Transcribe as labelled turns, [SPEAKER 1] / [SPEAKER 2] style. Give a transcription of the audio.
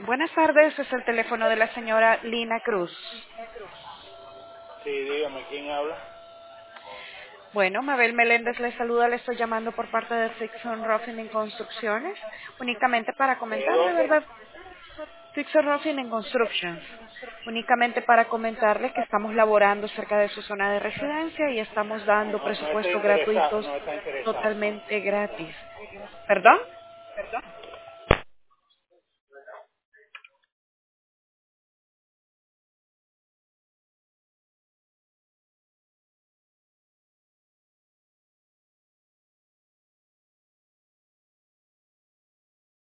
[SPEAKER 1] Buenas tardes, es el teléfono de la señora Lina Cruz.
[SPEAKER 2] Sí, dígame, ¿quién habla?
[SPEAKER 1] Bueno, Mabel Meléndez le saluda, le estoy llamando por parte de Fixon Roofing en Construcciones, únicamente para
[SPEAKER 2] ¿De
[SPEAKER 1] comentarle,
[SPEAKER 2] dónde?
[SPEAKER 1] ¿verdad? Fixon Roofing en Constructions, únicamente para comentarle que estamos laborando cerca de su zona de residencia y estamos dando
[SPEAKER 2] No estoy
[SPEAKER 1] presupuestos
[SPEAKER 2] interesado,
[SPEAKER 1] gratuitos
[SPEAKER 2] no está interesado.
[SPEAKER 1] totalmente gratis. ¿Perdón?